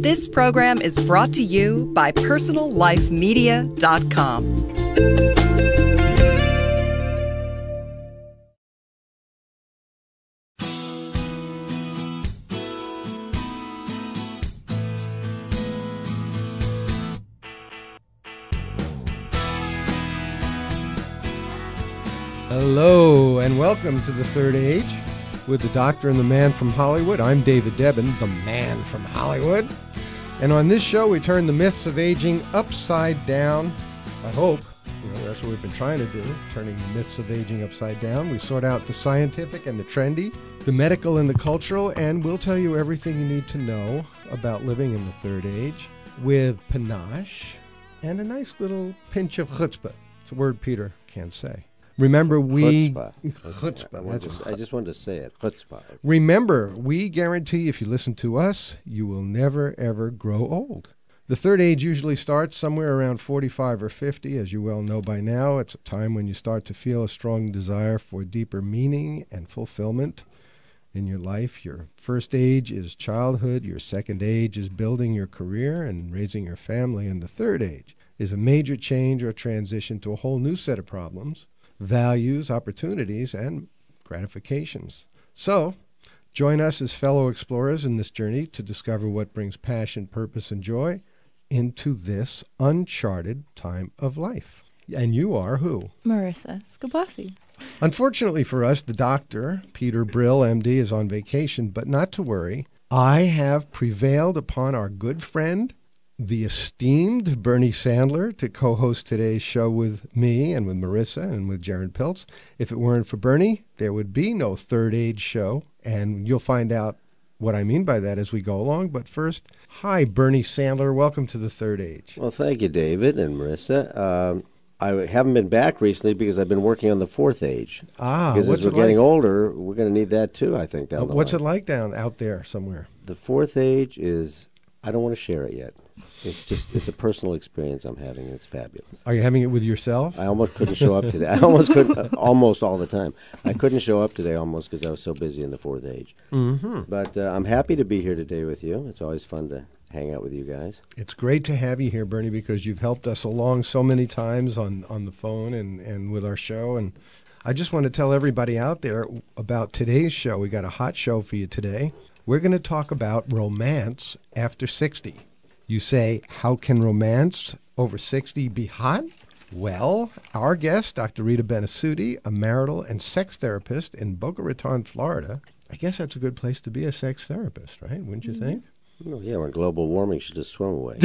This program is brought to you by PersonalLifeMedia.com. Hello, and welcome to The Third Age with the Doctor and the Man from Hollywood. I'm David Debin, the Man from Hollywood. And on this show, we turn the myths of aging upside down. I hope. That's what we've been trying to do, turning the myths of aging upside down. We sort out the scientific and the trendy, the medical and the cultural, and we'll tell you everything you need to know about living in the third age with panache and a nice little pinch of chutzpah. It's a word Peter can't say. Remember, Chutzpah. Chutzpah. I just wanted to say it. Chutzpah. Remember, we guarantee if you listen to us, you will never, ever grow old. The third age usually starts somewhere around 45 or 50. As you well know by now, it's a time when you start to feel a strong desire for deeper meaning and fulfillment in your life. Your first age is childhood. Your second age is building your career and raising your family. And the third age is a major change or transition to a whole new set of problems, values, opportunities, and gratifications. So, join us as fellow explorers in this journey to discover what brings passion, purpose, and joy into this uncharted time of life. And you are who? Marissa Scabassi. Unfortunately for us, the doctor, Peter Brill, MD, is on vacation, but not to worry. I have prevailed upon our good friend, the esteemed Bernie Sandler, to co-host today's show with me and with Marissa and with Jared Piltz. If it weren't for Bernie, there would be no Third Age show, and you'll find out what I mean by that as we go along. But first, hi, Bernie Sandler. Welcome to the Third Age. Well, thank you, David and Marissa. I haven't been back recently because I've been working on the fourth age. Because as we're getting older, we're going to need that too, I think, down the line. What's it like out there somewhere? The fourth age is, I don't want to share it yet. It's a personal experience I'm having, and it's fabulous. Are you having it with yourself? I almost couldn't show up today. I almost couldn't, almost all the time. I couldn't show up today almost because I was so busy in the fourth age. Mm-hmm. But I'm happy to be here today with you. It's always fun to hang out with you guys. It's great to have you here, Bernie, because you've helped us along so many times on the phone and with our show. And I just want to tell everybody out there about today's show. We got a hot show for you today. We're going to talk about romance after 60. You say, how can romance over 60 be hot? Well, our guest, Dr. Rita Benasuti, a marital and sex therapist in Boca Raton, Florida. I guess that's a good place to be a sex therapist, right? Wouldn't you think? Well, yeah, when global warming should just swim away.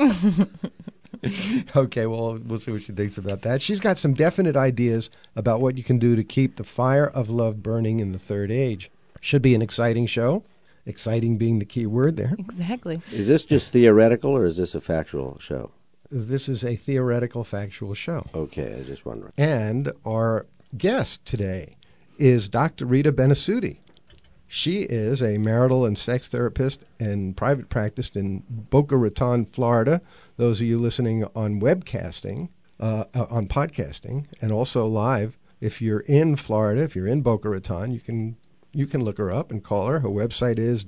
Okay, well, we'll see what she thinks about that. She's got some definite ideas about what you can do to keep the fire of love burning in the third age. Should be an exciting show. Exciting being the key word there. Exactly. Is this just theoretical, or is this a factual show? This is a theoretical, factual show. Okay, I just wondering. And our guest today is Dr. Rita Benasuti. She is a marital and sex therapist in private practice in Boca Raton, Florida. Those of you listening on webcasting, on podcasting, and also live, if you're in Florida, if you're in Boca Raton, you can look her up and call her. Her website is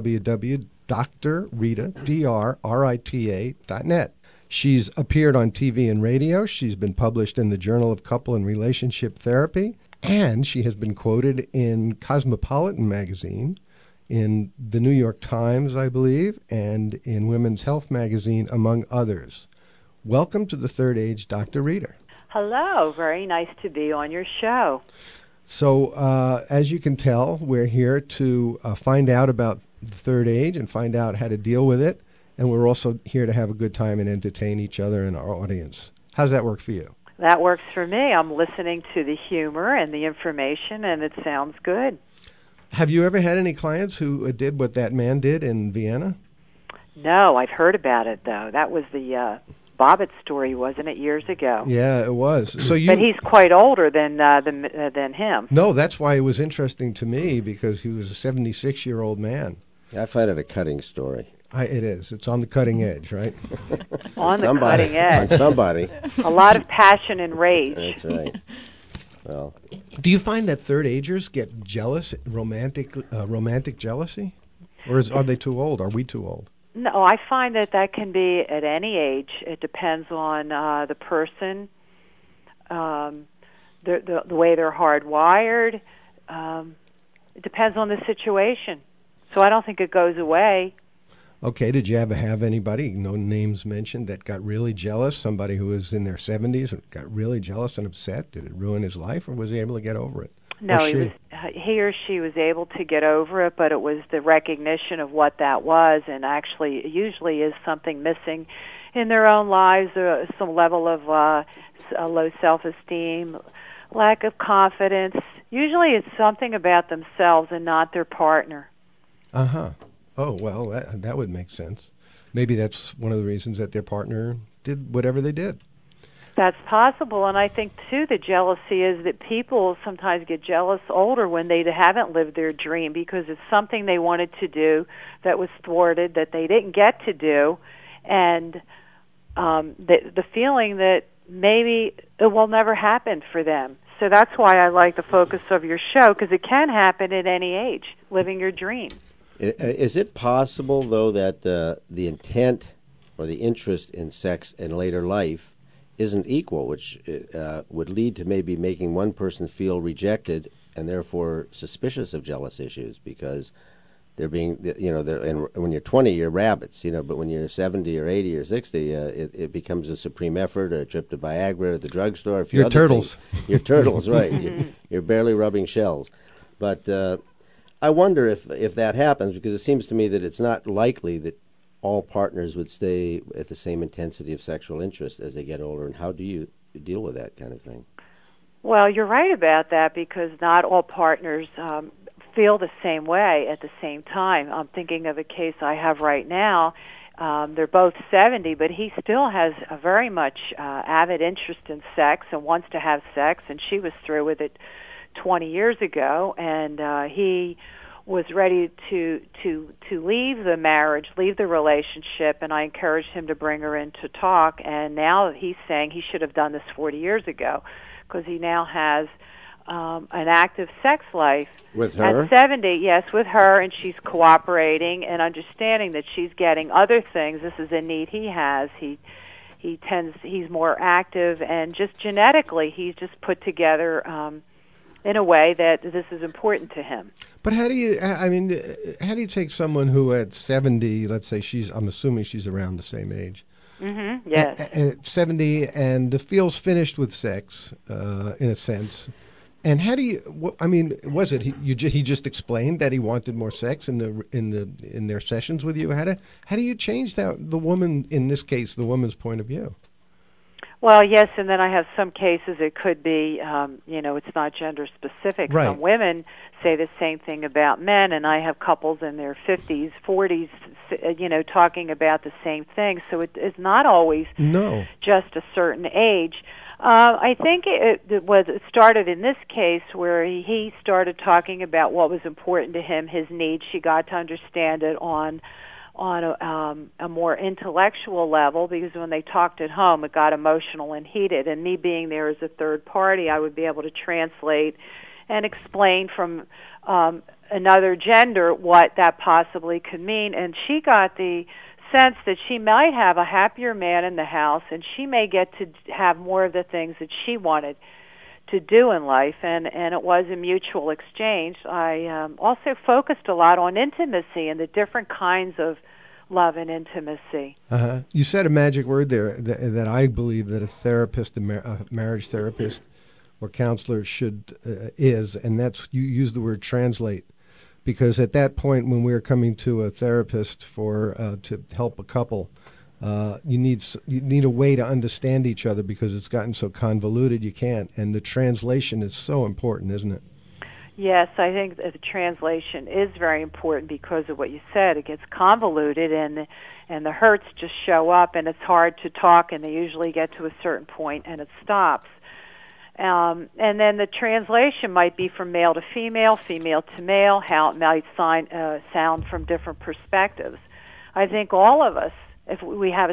www.drrita.net. She's appeared on TV and radio. She's been published in the Journal of Couple and Relationship Therapy, and she has been quoted in Cosmopolitan magazine, in the New York Times, I believe, and in Women's Health magazine, among others. Welcome to the Third Age, Dr. Rita. Hello. Very nice to be on your show. So, as you can tell, we're here to find out about the third age and find out how to deal with it. And we're also here to have a good time and entertain each other and our audience. How does that work for you? That works for me. I'm listening to the humor and the information, and it sounds good. Have you ever had any clients who did what that man did in Vienna? No, I've heard about it, though. That was the Bobbitt story, wasn't it, years ago? Yeah, it was. But he's quite older than him. No, that's why it was interesting to me, because he was a 76-year-old man. I find it a cutting story. It is. It's on the cutting edge, right? On the cutting edge. On somebody. A lot of passion and rage. That's right. Well, do you find that third agers get jealous, romantic jealousy? Or are they too old? Are we too old? No, I find that can be at any age. It depends on the person, the way they're hardwired. It depends on the situation. So I don't think it goes away. Okay, did you ever have anybody, no names mentioned, that got really jealous? Somebody who was in their 70s got really jealous and upset? Did it ruin his life, or was he able to get over it? No, he or she was able to get over it, but it was the recognition of what that was, and actually it usually is something missing in their own lives, some level of low self-esteem, lack of confidence. Usually it's something about themselves and not their partner. Uh-huh. Oh, well, that would make sense. Maybe that's one of the reasons that their partner did whatever they did. That's possible, and I think, too, the jealousy is that people sometimes get jealous older when they haven't lived their dream because it's something they wanted to do that was thwarted, that they didn't get to do, and the feeling that maybe it will never happen for them. So that's why I like the focus of your show, because it can happen at any age, living your dream. Is it possible, though, that the intent or the interest in sex in later life isn't equal, which would lead to maybe making one person feel rejected and therefore suspicious of jealous issues because they're being, and when you're 20, you're rabbits, but when you're 70 or 80 or 60, it becomes a supreme effort, a trip to Viagra at the drugstore. You're turtles. You're turtles, right. You're barely rubbing shells. But I wonder if that happens, because it seems to me that it's not likely that all partners would stay at the same intensity of sexual interest as they get older. And how do you deal with that kind of thing? Well, you're right about that, because not all partners feel the same way at the same time. I'm thinking of a case I have right now. They're both 70, but he still has a very much avid interest in sex and wants to have sex, and she was through with it 20 years ago, and he was ready to leave the marriage, leave the relationship, and I encouraged him to bring her in to talk, and now he's saying he should have done this 40 years ago, because he now has an active sex life. With her? At 70, yes, with her, and she's cooperating and understanding that she's getting other things. This is a need he has. He's more active, and just genetically, he's just put together in a way that this is important to him. But how do you take someone who at 70, let's say I'm assuming she's around the same age. Mm-hmm, yes. At 70 and feels finished with sex, in a sense. And how do you, was it, he just explained that he wanted more sex in their sessions with you? How do you change that, the woman, in this case, the woman's point of view? Well, yes, and then I have some cases it could be, it's not gender specific. Right. Some women say the same thing about men, and I have couples in their 50s, 40s, talking about the same thing. So it's not always just a certain age. I think it started in this case where he started talking about what was important to him, his needs. She got to understand it on a more intellectual level, because when they talked at home, it got emotional and heated. And me being there as a third party, I would be able to translate and explain from another gender what that possibly could mean. And she got the sense that she might have a happier man in the house, and she may get to have more of the things that she wanted to do in life, and it was a mutual exchange. I also focused a lot on intimacy and the different kinds of love and intimacy. Uh-huh. You said a magic word there that I believe that a therapist, a marriage therapist or counselor is, and that's, you use the word translate. Because at that point, when we're coming to a therapist to help a couple, you need a way to understand each other, because it's gotten so convoluted you can't. And the translation is so important, isn't it? Yes, I think that the translation is very important because of what you said. It gets convoluted, and the hurts just show up, and it's hard to talk, and they usually get to a certain point, and it stops. And then the translation might be from male to female, female to male, how it might sound from different perspectives. I think all of us, if we have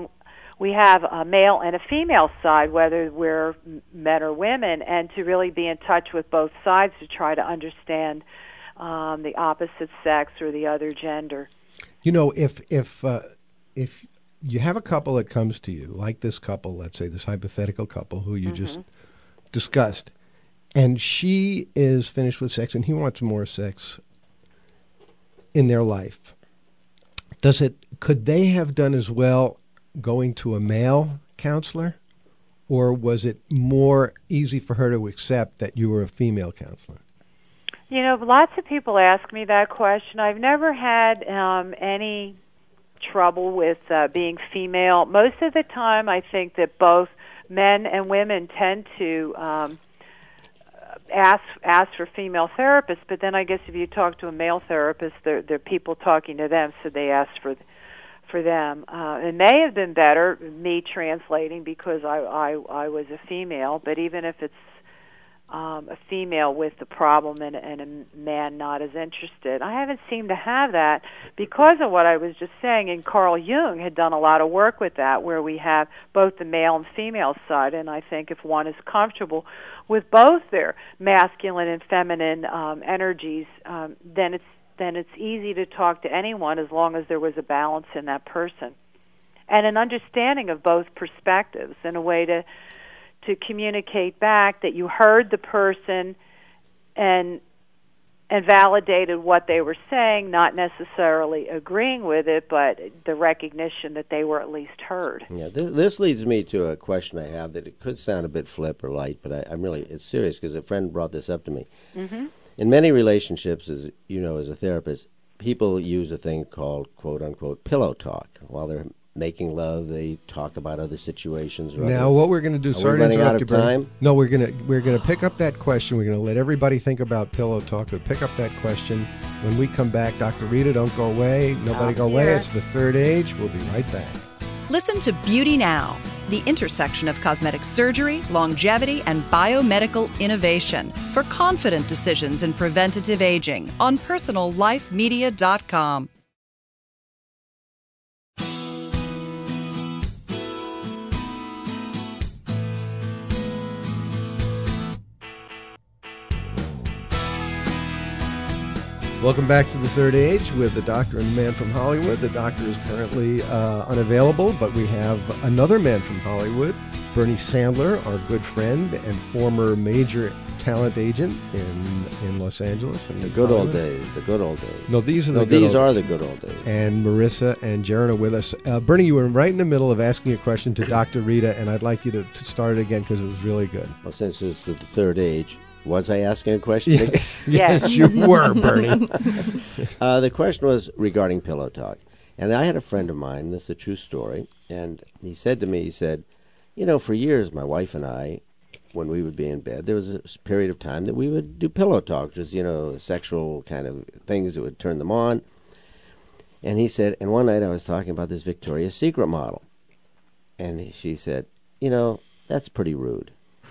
a male and a female side, whether we're men or women, and to really be in touch with both sides to try to understand the opposite sex or the other gender. You know, if you have a couple that comes to you, like this couple, let's say this hypothetical couple who you just discussed, and she is finished with sex and he wants more sex in their life, could they have done as well going to a male counselor, or was it more easy for her to accept that you were a female counselor? You know, lots of people ask me that question. I've never had any trouble with being female. Most of the time, I think that both men and women tend to ask for female therapists, but then I guess if you talk to a male therapist, there are people talking to them, so they ask for them. It may have been better me translating because I was a female, but even if it's a female with the problem and a man not as interested, I haven't seemed to have that because of what I was just saying. And Carl Jung had done a lot of work with that, where we have both the male and female side, and I think if one is comfortable with both their masculine and feminine energies, then it's easy to talk to anyone as long as there was a balance in that person and an understanding of both perspectives and a way to communicate back that you heard the person and validated what they were saying, not necessarily agreeing with it, but the recognition that they were at least heard. Yeah, this leads me to a question I have that it could sound a bit flip or light, but it's serious because a friend brought this up to me. Mm-hmm. In many relationships, as you know, as a therapist, people use a thing called quote-unquote pillow talk. While they're making love, they talk about other situations. Now, what we're going to do? Sorry to interrupt you, Bernie. No, we're going to pick up that question. We're going to let everybody think about pillow talk. We'll pick up that question when we come back. Dr. Rita, don't go away. Nobody go away. It's the third age. We'll be right back. Listen to Beauty Now, the intersection of cosmetic surgery, longevity, and biomedical innovation for confident decisions in preventative aging on PersonalLifeMedia.com. Welcome back to The Third Age with the doctor and the man from Hollywood. The doctor is currently unavailable, but we have another man from Hollywood, Bernie Sandler, our good friend and former major talent agent in Los Angeles. The good old days. The good old days. No, these are the good old days. And Marissa and Jaron are with us. Bernie, you were right in the middle of asking a question to Dr. Rita, and I'd like you to start it again because it was really good. Well, since it's the third age, was I asking a question? Yes, you were, Bernie. The question was regarding pillow talk. And I had a friend of mine, this is a true story, and he said to me, you know, for years my wife and I, when we would be in bed, there was a period of time that we would do pillow talk, just, you know, sexual kind of things that would turn them on. And he said, and one night I was talking about this Victoria's Secret model. And she said, you know, that's pretty rude.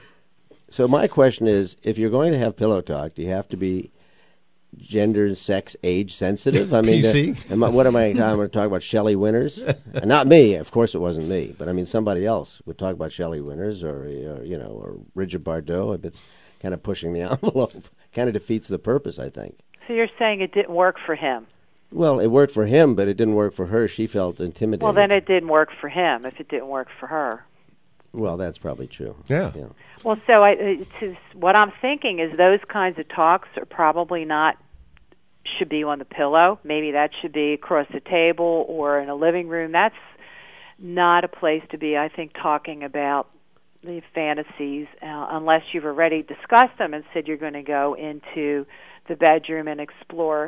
So my question is, if you're going to have pillow talk, do you have to be gender and sex age sensitive? I mean, PC? I'm going to talk about Shelley Winters? Not me. Of course it wasn't me. But, I mean, somebody else would talk about Shelley Winters or Brigitte Bardot. It's kind of pushing the envelope. Kind of defeats the purpose, I think. So you're saying it didn't work for him? Well, it worked for him, but it didn't work for her. She felt intimidated. Well, then it didn't work for him if it didn't work for her. Well, that's probably true. Yeah. Well, so what I'm thinking is those kinds of talks are probably should be on the pillow. Maybe that should be across the table or in a living room. That's not a place to be, I think, talking about the fantasies unless you've already discussed them and said you're going to go into the bedroom and explore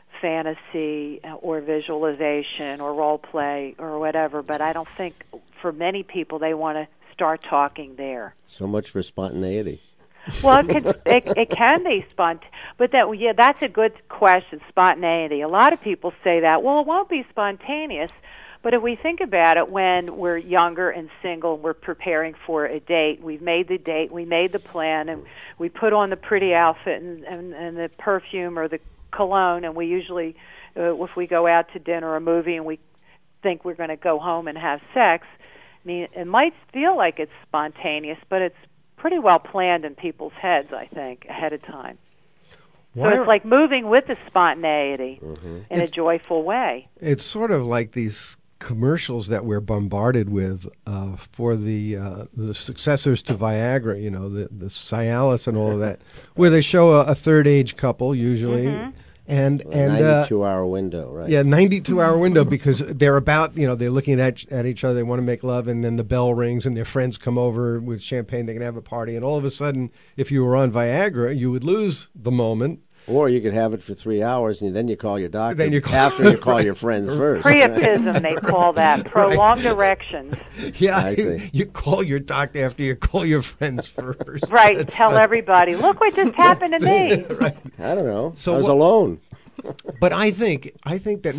fantasy or visualization or role play or whatever. But I don't think for many people they want to start talking there. So much for spontaneity. Well, it can be spontaneous, but that's a good question, spontaneity. A lot of people say that, well, it won't be spontaneous, but if we think about it, when we're younger and single, we're preparing for a date, we've made the date, we made the plan, and we put on the pretty outfit and the perfume or the cologne, and we usually, if we go out to dinner or a movie and we think we're going to go home and have sex, I mean, it might feel like it's spontaneous, but it's pretty well planned in people's heads, I think, ahead of time. So it's like moving with the spontaneity in a joyful way. It's sort of like these commercials that we're bombarded with for the successors to Viagra, the Cialis and all of that, where they show a third age couple usually. And 92-hour window, right? Yeah, 92-hour window, because they're about, they're looking at each other, they want to make love, and then the bell rings and their friends come over with champagne, they can have a party, and all of a sudden, if you were on Viagra, you would lose the moment. Or you could have it for 3 hours, and then you call your doctor after you call your friends first. Priapism, they call that. Prolonged erections. Yeah, I see. You call your doctor after you call your friends first. Right, tell everybody, look what just happened to me. Right. I don't know. I was alone. But I think that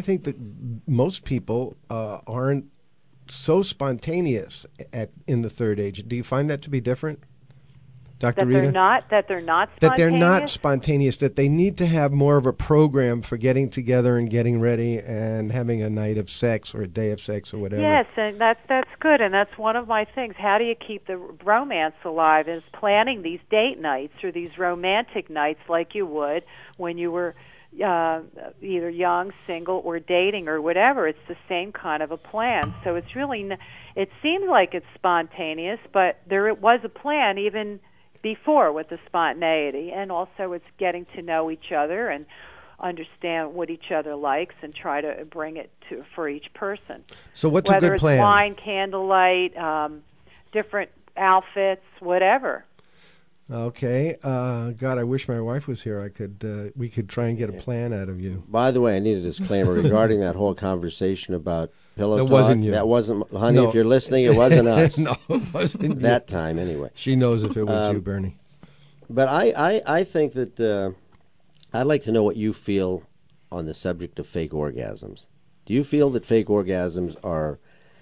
most people aren't so spontaneous in the third age. Do you find that to be different, Dr. Rita? That they're not spontaneous? That they're not spontaneous, that they need to have more of a program for getting together and getting ready and having a night of sex or a day of sex or whatever. Yes, and that's good, and that's one of my things. How do you keep the romance alive? Is planning these date nights or these romantic nights like you would when you were either young, single, or dating, or whatever. It's the same kind of a plan. So it's really, it seems like it's spontaneous, but there was a plan even before with the spontaneity, and also it's getting to know each other and understand what each other likes and try to bring it to for each person. So what's a good plan? Whether it's wine, candlelight, different outfits, whatever. Okay. God, I wish my wife was here. We could try and get a plan out of you. By the way, I need a disclaimer regarding that whole conversation about pillow talk. That wasn't you. That wasn't, honey, no. If you're listening, it wasn't us. No, it wasn't that time, anyway. She knows if it was you, Bernie. But I think that I'd like to know what you feel on the subject of fake orgasms. Do you feel that fake orgasms are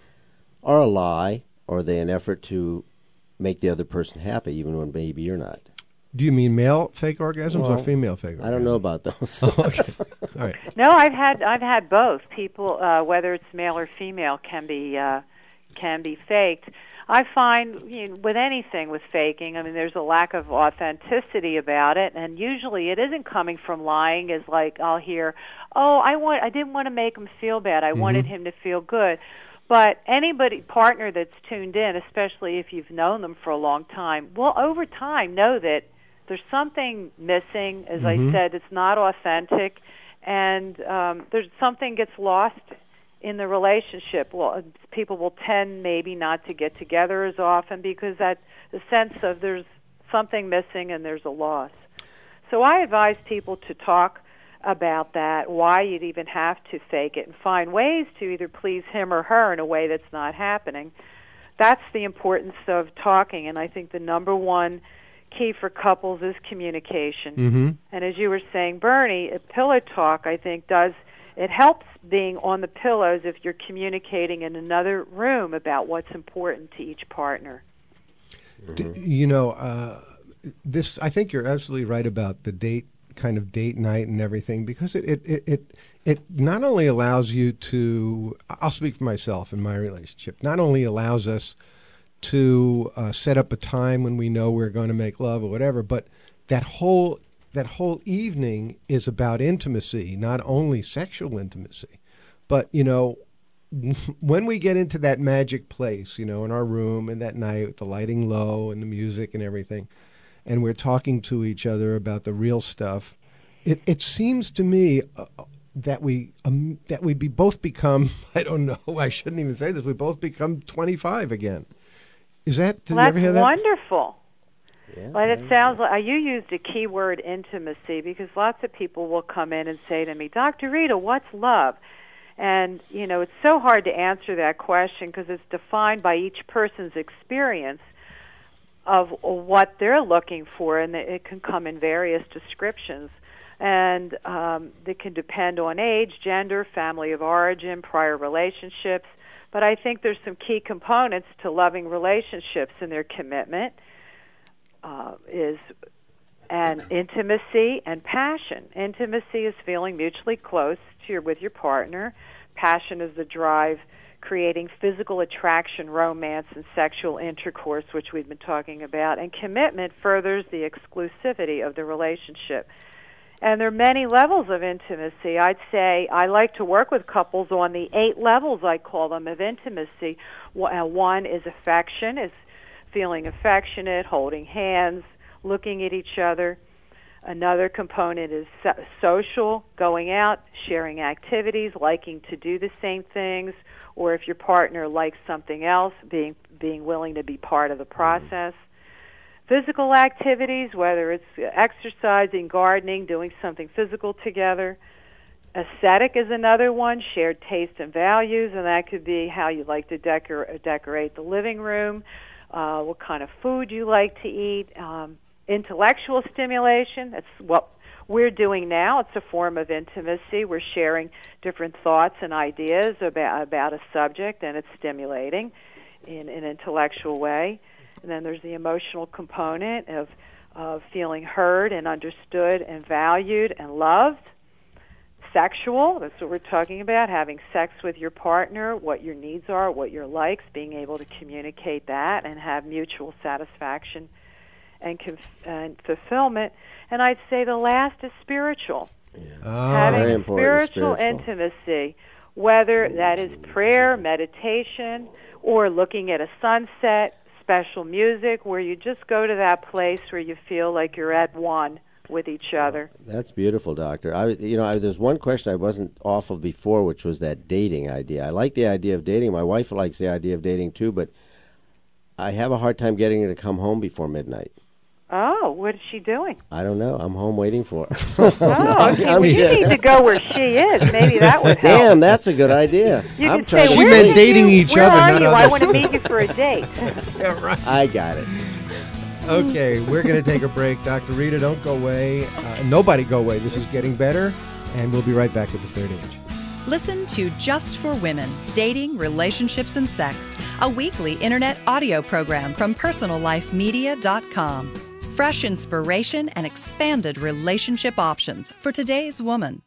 a lie, or are they an effort to make the other person happy, even when maybe you're not? Do you mean male fake orgasms or female fake orgasms? I don't know about those. Oh, okay. All right. No, I've had both. People, whether it's male or female, can be faked. I find with anything with faking, I mean, there's a lack of authenticity about it, and usually it isn't coming from lying. Is like I'll hear, I didn't want to make him feel bad. I wanted him to feel good. But partner that's tuned in, especially if you've known them for a long time, will over time know that there's something missing. As I said, it's not authentic, and there's something gets lost in the relationship. Well, people will tend maybe not to get together as often because that the sense of there's something missing and there's a loss. So I advise people to talk about that, why you'd even have to fake it, and find ways to either please him or her in a way that's not happening. That's the importance of talking, and I think the number one key for couples is communication. And as you were saying, Bernie, pillow talk, I think, it helps being on the pillows if you're communicating in another room about what's important to each partner. This, I think you're absolutely right about the date night and everything, because it not only allows you to, I'll speak for myself in my relationship, not only allows us to set up a time when we know we're going to make love or whatever, but that whole evening is about intimacy, not only sexual intimacy, but when we get into that magic place, in our room and that night with the lighting low and the music and everything, and we're talking to each other about the real stuff, it seems to me that we both become, I don't know, I shouldn't even say this, we both become 25 again. Is that, did you ever hear that? That's wonderful. Yeah, but it sounds like you used a key word, intimacy, because lots of people will come in and say to me, Dr. Rita, what's love? And, it's so hard to answer that question because it's defined by each person's experience of what they're looking for, and it can come in various descriptions. And it can depend on age, gender, family of origin, prior relationships. But I think there's some key components to loving relationships, and their commitment and intimacy and passion. Intimacy is feeling mutually close with your partner. Passion is the drive, creating physical attraction, romance, and sexual intercourse, which we've been talking about. And commitment furthers the exclusivity of the relationship. And there are many levels of intimacy. I'd say I like to work with couples on the 8 levels, I call them, of intimacy. One is affection, is feeling affectionate, holding hands, looking at each other. Another component is social, going out, sharing activities, liking to do the same things, or if your partner likes something else, being willing to be part of the process. Physical activities, whether it's exercising, gardening, doing something physical together. Aesthetic is another one, shared taste and values, and that could be how you like to decorate the living room, what kind of food you like to eat. Intellectual stimulation, that's what we're doing now. It's a form of intimacy. We're sharing different thoughts and ideas about a subject, and it's stimulating in an intellectual way. And then there's the emotional component of feeling heard and understood and valued and loved. Sexual, that's what we're talking about, having sex with your partner, what your needs are, what your likes, being able to communicate that and have mutual satisfaction and fulfillment. And I'd say the last is spiritual. Yeah. Having spiritual intimacy, whether that is prayer, meditation, or looking at a sunset, special music, where you just go to that place where you feel like you're at one with each other. That's beautiful, Doctor. There's one question I wasn't off of before, which was that dating idea. I like the idea of dating. My wife likes the idea of dating too, but I have a hard time getting her to come home before midnight. Oh, what is she doing? I don't know. I'm home waiting for her. Oh, okay. Well, you need to go where she is. Maybe that would help. Damn, that's a good idea. You can say, she meant dating each other, not others. I want to meet you for a date. Yeah, right. I got it. Okay, we're going to take a break. Dr. Rita, don't go away. Nobody go away. This is Getting Better, and we'll be right back with the Third Age. Listen to Just for Women, Dating, Relationships, and Sex, a weekly internet audio program from PersonalLifeMedia.com. Fresh inspiration and expanded relationship options for today's woman.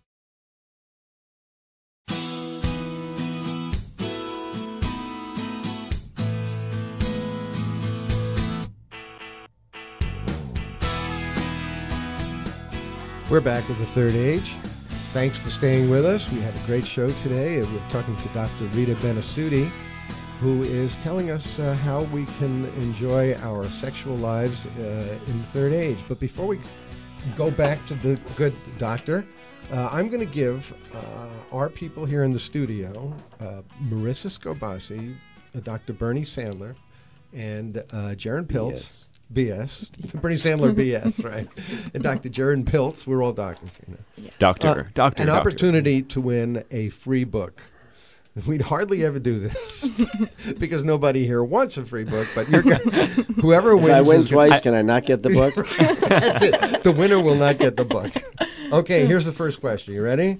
We're back with the Third Age. Thanks for staying with us. We had a great show today. We're talking to Dr. Rita Benasuti, who is telling us how we can enjoy our sexual lives in the Third Age. But before we go back to the good doctor, I'm going to give our people here in the studio, Marissa Scobasi, Dr. Bernie Sandler, and Jaron Piltz. BS. Bernie Sandler, BS, right? And Dr. Jaron Piltz. We're all doctors. You know. Yeah. Doctor. An opportunity to win a free book. We'd hardly ever do this because nobody here wants a free book, but whoever wins. If I win twice, can I not get the book? That's it. The winner will not get the book. Okay, here's the first question. You ready?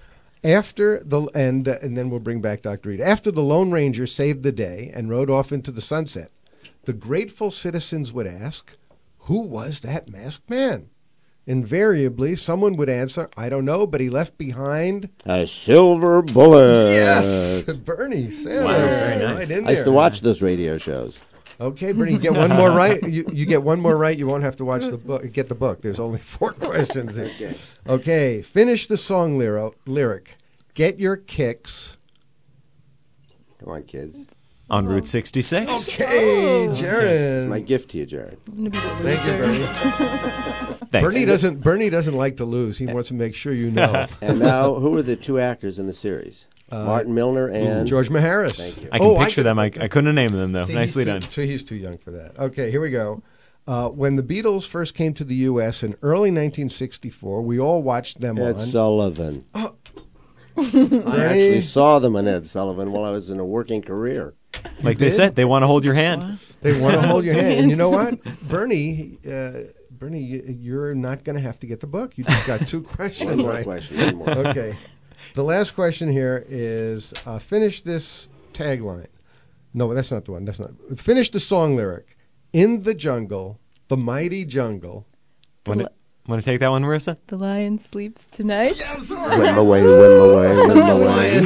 And then we'll bring back Dr. Reed. After the Lone Ranger saved the day and rode off into the sunset, the grateful citizens would ask, who was that masked man? Invariably, someone would answer, I don't know, but he left behind a silver bullet. Yes! Bernie Sanders. Wow, very nice. Right in there. I used to watch those radio shows. Okay, Bernie, you get one more right. You get one more right, you won't have to watch the book. Get the book. There's only 4 questions. Okay, finish the song lyric. Get your kicks. Come on, kids. On Route 66. Okay, Jaron. It's my gift to you, Jared. Thank you, Bernie. Thanks. Bernie doesn't like to lose. He wants to make sure you know. And now, who are the 2 actors in the series? Martin Milner and George Maharis. Thank you. I can picture them. I couldn't have named them, though. See, Nicely done. He's too young for that. Okay, here we go. When the Beatles first came to the U.S. in early 1964, we all watched them Ed on Sullivan. I actually saw them on Ed Sullivan while I was in a working career. Like they said, they want to hold your hand. They want to hold your hand. And you know what? Bernie, you're not going to have to get the book. You just got 2 questions. One more right. question. One more. Okay. The last question here is finish this tagline. No, that's not the one. That's not. Finish the song lyric. In the jungle, the mighty jungle. Want to take that one, Marissa? The lion sleeps tonight. Yes, Win away, win away, win away.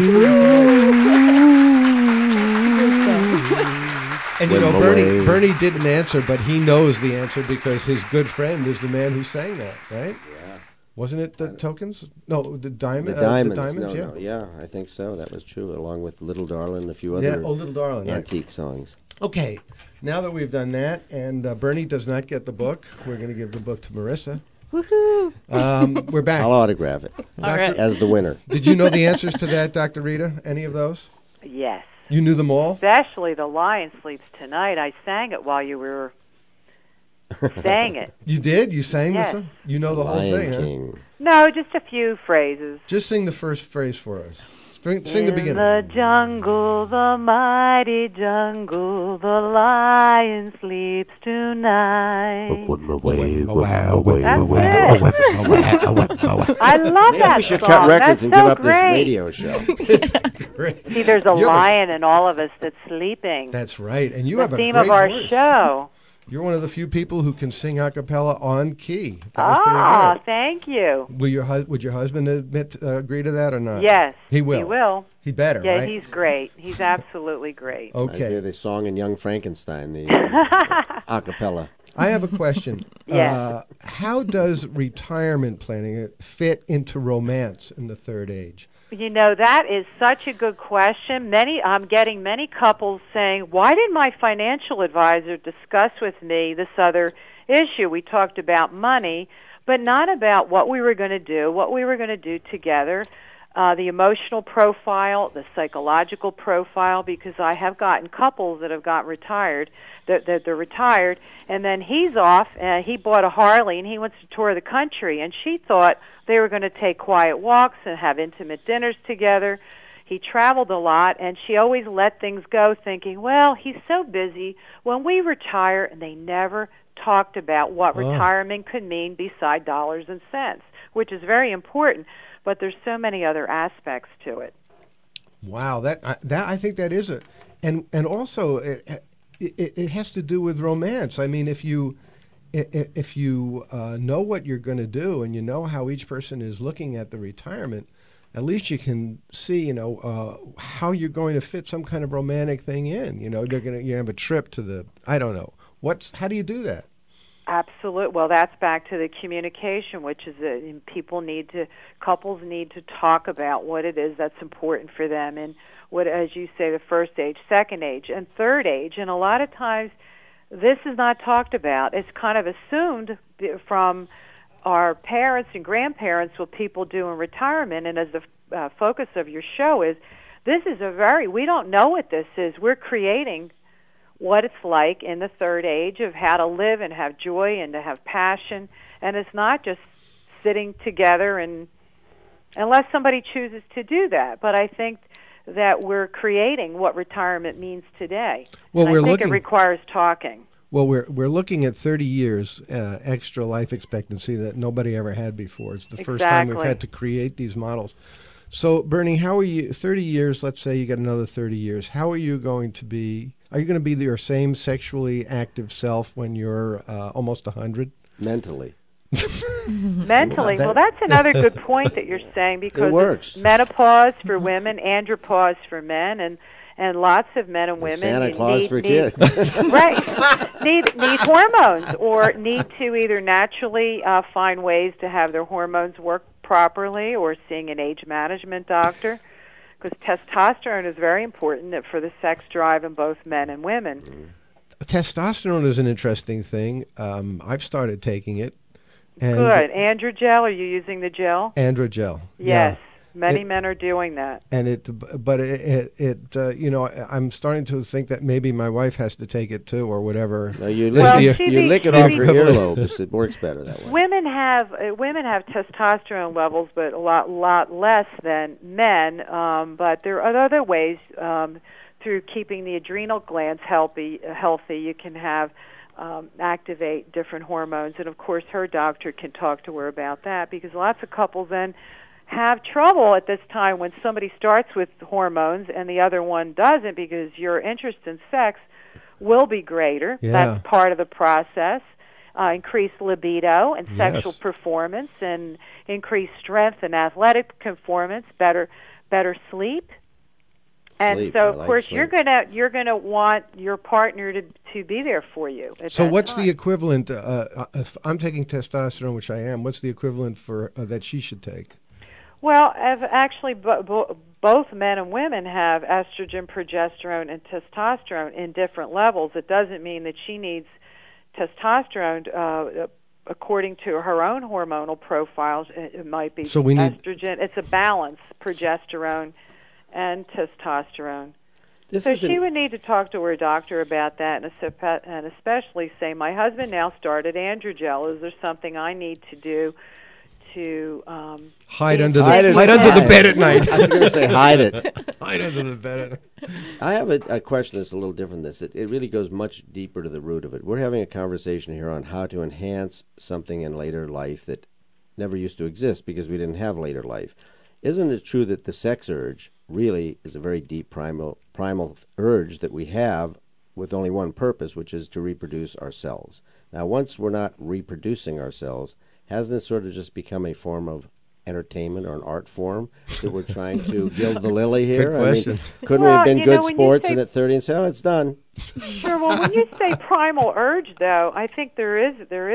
And you know, Bernie didn't answer, but he knows the answer because his good friend is the man who sang that, right? Yeah. Wasn't it the tokens? No, the diamonds. The diamonds. The diamonds, No, yeah, I think so. That was true, along with Little Darlin' and a few other Little Darlin', antique songs. Okay, now that we've done that, and Bernie does not get the book, we're going to give the book to Marissa. Woohoo! We're back. I'll autograph it as the winner. Did you know the answers to that, Dr. Rita? Any of those? Yes. You knew them all? Especially The Lion Sleeps Tonight. I sang it while you were saying it. You did? You sang Yes. this? You know the whole Lion thing, King. huh? No, just a few phrases. Just sing the first phrase for us. Sing the beginning. In the jungle, the mighty jungle, the lion sleeps tonight. I love Maybe that we should song. cut records That's and so give up great. this radio show. Great. See, there's a lion in all of us that's sleeping. That's right. And you the have a theme great of our voice. show. You're one of the few people who can sing a cappella on key. That was pretty good. Thank you. Would your husband agree to that or not? Yes. He will. He will. He better, Yeah, right? he's great. He's absolutely great. I hear Okay. the song in Young Frankenstein, the a cappella. I have a question. Yes. How does retirement planning fit into romance in the third age? You know, that is such a good question. I'm getting many couples saying, why didn't my financial advisor discuss with me this other issue? We talked about money, but not about what we were going to do together, the emotional profile, the psychological profile, because I have gotten couples that have gotten retired, that they're retired, and then he's off, and he bought a Harley, and he wants to tour the country, and she thought they were going to take quiet walks and have intimate dinners together. He traveled a lot, and she always let things go, thinking, well, he's so busy. When we retire, and they never talked about what retirement could mean beside dollars and cents, which is very important, but there's so many other aspects to it. Wow, that I think that is it, and also it has to do with romance. I mean, if you know what you're going to do and you know how each person is looking at the retirement, at least you can see, how you're going to fit some kind of romantic thing in. You have a trip to the, I don't know. How do you do that? Absolutely. Well, that's back to the communication, which is couples need to talk about what it is that's important for them, and what, as you say, the first age, second age, and third age. And a lot of times, this is not talked about. It's kind of assumed from our parents and grandparents what people do in retirement. And as the focus of your show is, this is we don't know what this is. We're creating what it's like in the third age of how to live and have joy and to have passion. And it's not just sitting together, and unless somebody chooses to do that. But I think that we're creating what retirement means today. Well, I think it requires talking. Well, we're looking at 30 years extra life expectancy that nobody ever had before. It's the first time we've had to create these models. So, Bernie, how are you, 30 years, let's say you get another 30 years, how are you going to be, are you going to be your same sexually active self when you're almost 100? Mentally. Mentally. Well, that's another good point that you're saying, because it works. Menopause for women, andropause for men, and lots of men and women Santa Claus for kids. Right. Need hormones, or need to either naturally find ways to have their hormones work properly, or seeing an age management doctor, because testosterone is very important for the sex drive in both men and women. Testosterone is an interesting thing. I've started taking it. And good. Androgel, are you using the gel? Androgel. Yes. Many men are doing that. And I'm starting to think that maybe my wife has to take it too, or whatever. No, you lick it off your earlobes. It works better that way. Women have testosterone levels, but a lot less than men. But there are other ways through keeping the adrenal glands healthy. You can have activate different hormones, and of course, her doctor can talk to her about that, because lots of couples then have trouble at this time when somebody starts with hormones and the other one doesn't, because your interest in sex will be greater. Yeah. That's part of the process. Increased libido and sexual performance, and increased strength and athletic performance, better sleep. And so, of course, you're gonna want your partner to be there for you. So what's the equivalent? If I'm taking testosterone, which I am, what's the equivalent for that she should take? Well, actually, both men and women have estrogen, progesterone, and testosterone in different levels. It doesn't mean that she needs testosterone according to her own hormonal profiles. It might be estrogen. It's a balance, progesterone and testosterone. So she would need to talk to her doctor about that, and especially say, my husband now started androgel. Is there something I need to do to hide under the bed at night? I was going to say hide it. Hide under the bed at night. I have a question that's a little different than this. It really goes much deeper to the root of it. We're having a conversation here on how to enhance something in later life that never used to exist because we didn't have later life. Isn't it true that the sex urge really is a very deep primal urge that we have with only one purpose, which is to reproduce ourselves? Now, once we're not reproducing ourselves, hasn't it sort of just become a form of entertainment or an art form that we're trying to gild the lily here? Good question. I mean, couldn't we have been good sports and at 30 and say, oh, it's done? Sure. Well, when you say primal urge, though, I think there is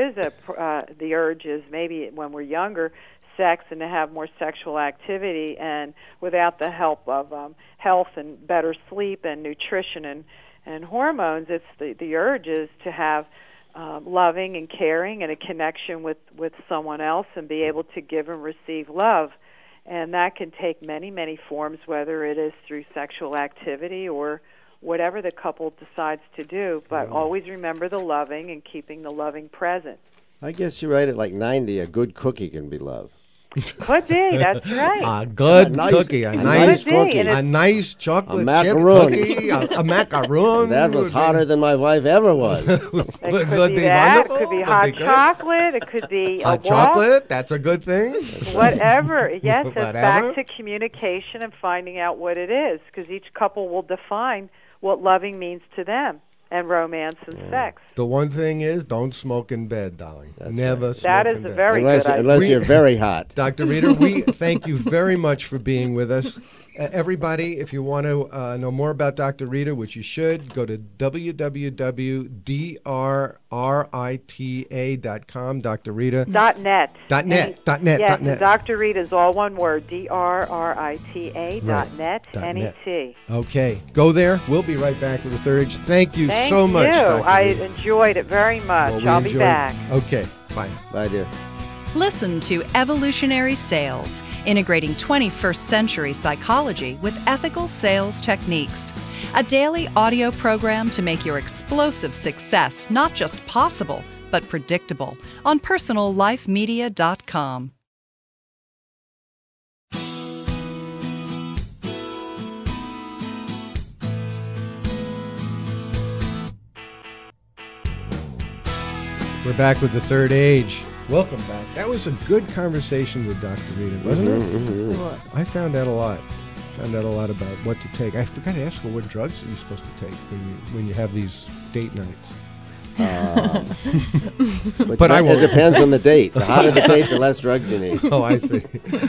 the urge is maybe when we're younger, sex and to have more sexual activity, and without the help of health and better sleep and nutrition and hormones, it's the urge is to have loving and caring and a connection with someone else and be able to give and receive love. And that can take many, many forms, whether it is through sexual activity or whatever the couple decides to do. But always remember the loving and keeping the loving present. I guess you're right. At like 90, a good cookie can be love. Could be, that's right. A good cookie, a nice cookie, a nice chocolate chip cookie, a macaroon. That was hotter than my wife ever was. It could be that. It could be hot chocolate. It could be hot chocolate. That's a good thing. Whatever. Yes, it's back to communication and finding out what it is, because each couple will define what loving means to them. And romance and sex. The one thing is, don't smoke in bed, darling. That's Never right. smoke that is in a bed. very good idea. Unless you're very hot. Dr. Rita, we thank you very much for being with us. Everybody, if you want to know more about Dr. Rita, which you should, go to www.drrita.com, Dr. Rita. .net. .net. Yes, Dr. Rita is all one word, drrita.net, N-E-T. Okay, go there. We'll be right back with the third age. Thank you so much, Dr. Rita. I enjoyed it very much. Well, I'll be back. Okay, bye. Bye, dear. Listen to Evolutionary Sales, integrating 21st century psychology with ethical sales techniques. A daily audio program to make your explosive success not just possible, but predictable on PersonalLifeMedia.com. We're back with the third age. Welcome back. That was a good conversation with Dr. Rita, wasn't it? Yes, it was. I found out a lot. Found out a lot about what to take. I forgot to ask her what drugs are you supposed to take when you have these date nights. But I won't. It depends on the date. The hotter the date, the less drugs you need. Oh, I see.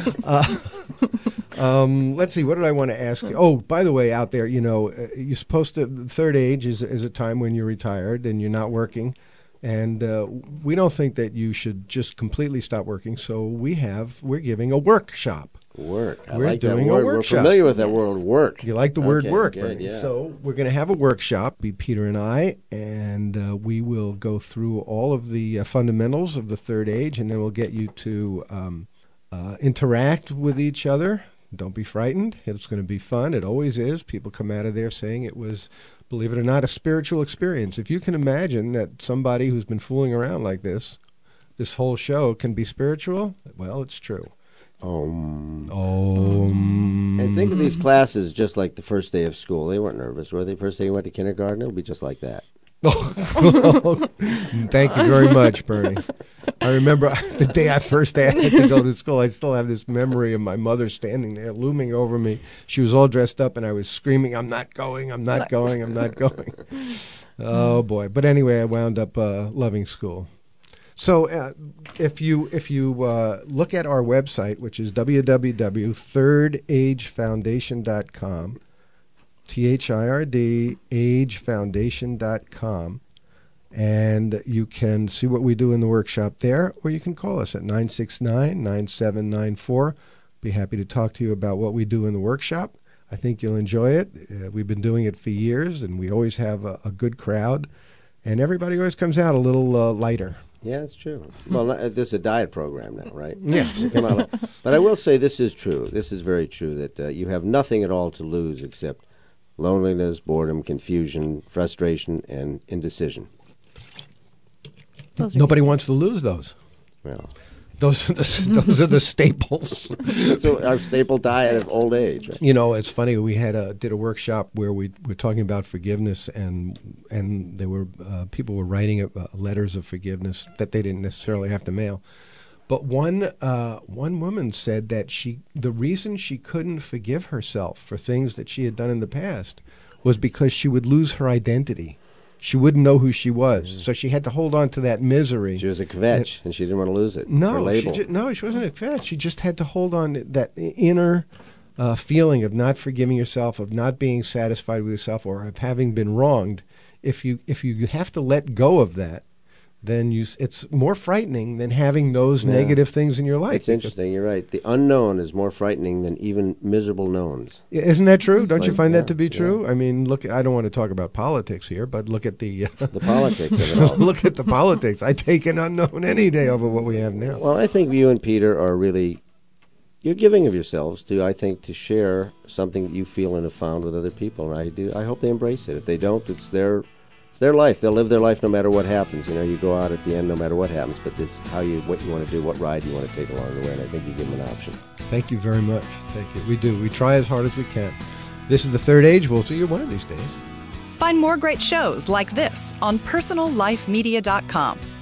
Let's see. What did I want to ask you? Oh, by the way, out there, you're supposed to. The third age is a time when you're retired and you're not working. And we don't think that you should just completely stop working, so we're giving a workshop. We're like doing a workshop. We're familiar with that word, work. You like the word work, good, Bernie. Yeah. So we're going to have a workshop, be Peter and I, and we will go through all of the fundamentals of the third age, and then we'll get you to interact with each other. Don't be frightened. It's going to be fun. It always is. People come out of there saying it was, believe it or not, a spiritual experience. If you can imagine that somebody who's been fooling around like this whole show can be spiritual, well, it's true. And think of these classes just like the first day of school. They weren't nervous, were they? First day you went to kindergarten, it'll be just like that. Thank you very much, Bernie. I remember the day I first had to go to school, I still have this memory of my mother standing there looming over me. She was all dressed up and I was screaming, I'm not going, I'm not going, I'm not going. Oh, boy. But anyway, I wound up loving school. So if you look at our website, which is www.thirdagefoundation.com, THIRD, agefoundation.com, And you can see what we do in the workshop there, or you can call us at 969-9794. Be happy to talk to you about what we do in the workshop. I think you'll enjoy it. We've been doing it for years, and we always have a good crowd. And everybody always comes out a little lighter. Yeah, it's true. Well, this is a diet program now, right? Yes. But I will say this is true. This is very true, that you have nothing at all to lose except loneliness, boredom, confusion, frustration, and indecision. Nobody wants to lose those. Well, those are the staples. So our staple diet of old age. Right? You know, it's funny. We did a workshop where we were talking about forgiveness, and there were people were writing letters of forgiveness that they didn't necessarily have to mail. But one woman said that the reason she couldn't forgive herself for things that she had done in the past was because she would lose her identity. She wouldn't know who she was, so she had to hold on to that misery. She was a kvetch, and she didn't want to lose it. No, her label. She wasn't a kvetch. She just had to hold on to that inner feeling of not forgiving yourself, of not being satisfied with yourself, or of having been wronged. If you have to let go of that, then it's more frightening than having those negative things in your life. It's interesting. You're right. The unknown is more frightening than even miserable knowns. Isn't that true? Don't you find that to be true? Yeah. I mean, look. I don't want to talk about politics here, but look at the politics of it all. Look at the politics. I take an unknown any day over what we have now. Well, I think you and Peter are really, you're giving of yourselves to share something that you feel and have found with other people, and I hope they embrace it. If they don't, it's their life. They'll live their life no matter what happens. You go out at the end no matter what happens, but it's what you want to do, what ride you want to take along the way, and I think you give them an option. Thank you very much. Thank you. We do. We try as hard as we can. This is The Third Age. We'll see you one of these days. Find more great shows like this on PersonalLifeMedia.com.